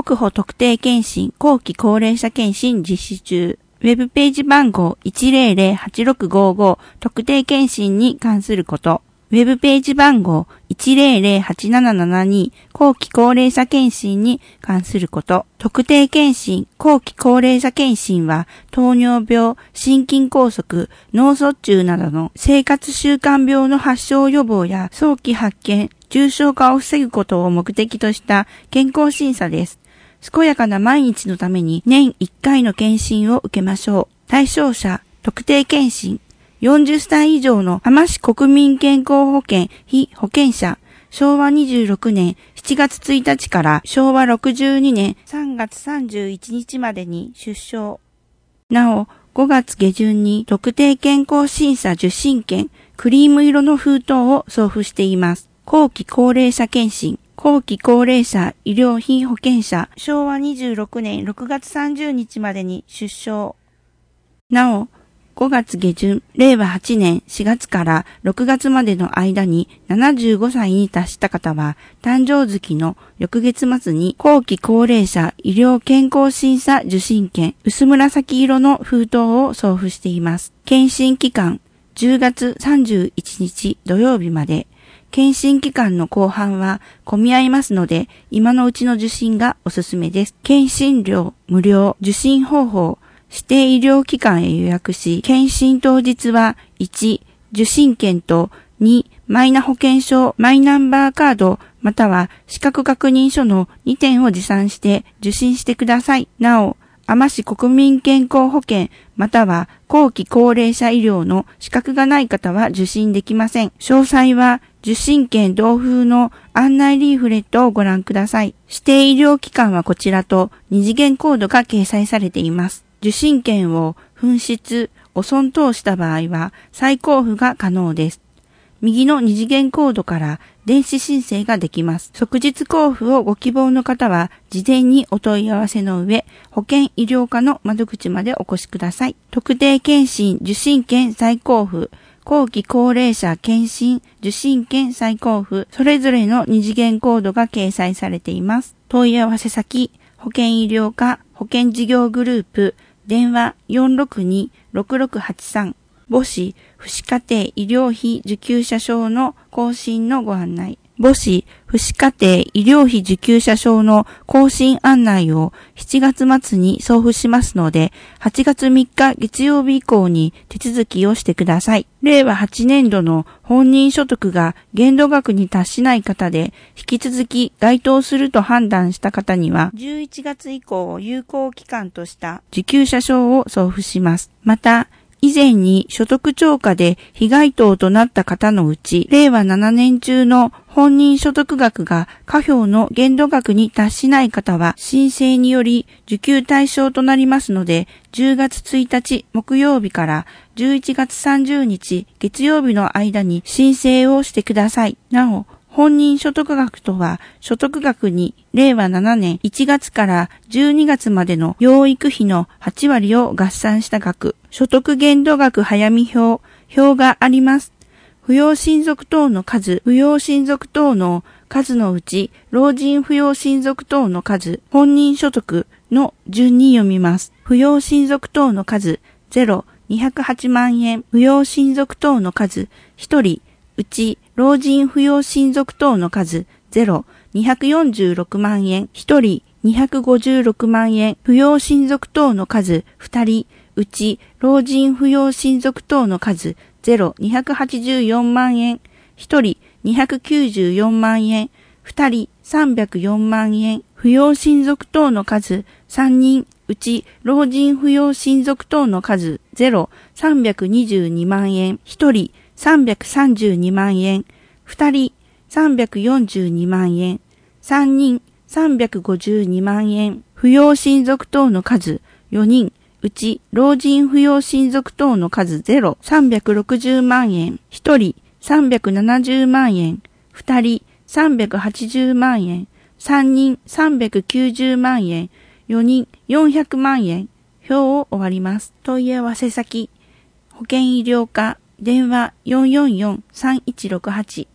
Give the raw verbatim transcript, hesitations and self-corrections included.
国保特定健診後期高齢者健診実施中。ウェブページ番号 いちまるまるはちろくごご特定健診に関すること。ウェブページ番号 いちまるまるはちななななに後期高齢者健診に関すること。特定健診後期高齢者健診は糖尿病、心筋梗塞、脳卒中などの生活習慣病の発症予防や早期発見、重症化を防ぐことを目的とした健康審査です。健やかな毎日のために年いっかいの検診を受けましょう。対象者、特定健診。よんじゅっさい以上の浜市国民健康保険被保険者。しょうわにじゅうろくねんしちがつついたちからしょうわろくじゅうにねんさんがつさんじゅういちにちまでに出生。なお、ごがつげじゅんに特定健康審査受診券、クリーム色の封筒を送付しています。後期高齢者健診。後期高齢者医療費保険者、しょうわにじゅうろくねんろくがつさんじゅうにちまでに出生。なお、ごがつげじゅん、れいわはちねんしがつからろくがつまでの間にななじゅうごさいに達した方は、誕生月の翌月末に後期高齢者医療健康審査受診券、薄紫色の封筒を送付しています。検診期間、じゅうがつさんじゅういちにち土曜日まで。検診期間の後半は混み合いますので、今のうちの受診がおすすめです。検診料無料、受診方法、指定医療機関へ予約し、検診当日はいち、受診券とに、マイナ保険証、マイナンバーカード、または資格確認書のにてんを持参して受診してください。なお、浜市国民健康保険または後期高齢者医療の資格がない方は受診できません。詳細は受診券同封の案内リーフレットをご覧ください。指定医療機関はこちらと二次元コードが掲載されています。受診券を紛失、汚損等した場合は再交付が可能です。右の二次元コードから電子申請ができます。即日交付をご希望の方は事前にお問い合わせの上、保険医療課の窓口までお越しください。特定健診受診券再交付、後期高齢者健診受診券再交付、それぞれの二次元コードが掲載されています。問い合わせ先、保険医療課保険事業グループ、電話 よんろくに ろくろくはちさん。母子、父子家庭医療費受給者証の更新のご案内。母子、父子家庭医療費受給者証の更新案内をしちがつまつに送付しますので、はちがつみっか月曜日以降に手続きをしてください。れいわはちねんどの本人所得が限度額に達しない方で、引き続き該当すると判断した方には、じゅういちがつ以降を有効期間とした受給者証を送付します。また、以前に所得超過で被該当となった方のうち、れいわななねん中の本人所得額が下表の限度額に達しない方は、申請により受給対象となりますので、じゅうがつついたち木曜日からじゅういちがつさんじゅうにち月曜日の間に申請をしてください。なお、本人所得額とは、所得額にれいわななねんいちがつからじゅうにがつまでの養育費のはちわりを合算した額、所得限度額早見表、表があります。扶養親族等の数、扶養親族等の数のうち、老人扶養親族等の数、本人所得の順に読みます。扶養親族等の数、ゼロ、にひゃくはちまんえん、扶養親族等の数、ひとり、うち、老人扶養親族等の数、ゼロ、にひゃくよんじゅうろくまんえん、ひとり、にひゃくごじゅうろくまんえん、扶養親族等の数、ふたり、うち、老人扶養親族等の数、ゼロ、にひゃくはちじゅうよんまんえん、ひとり、にひゃくきゅうじゅうよんまんえん、ふたり、さんびゃくよんまんえん、扶養親族等の数、さんにん、うち、老人扶養親族等の数、ゼロ、さんびゃくにじゅうにまんえん、ひとり、さんびゃくさんじゅうにまんえん、ふたり、さんびゃくよんじゅうにまんえん、さんにん、さんびゃくごじゅうにまんえん、扶養親族等の数、よにん、うち、老人扶養親族等の数ゼロ、さんびゃくろくじゅうまんえん、ひとり、さんびゃくななじゅうまんえん、ふたり、さんびゃくはちじゅうまんえん、さんにん、さんびゃくきゅうじゅうまんえん、よにん、よんひゃくまんえん、表を終わります。問い合わせ先、保険医療課、電話 よんよんよんさんいちろくはち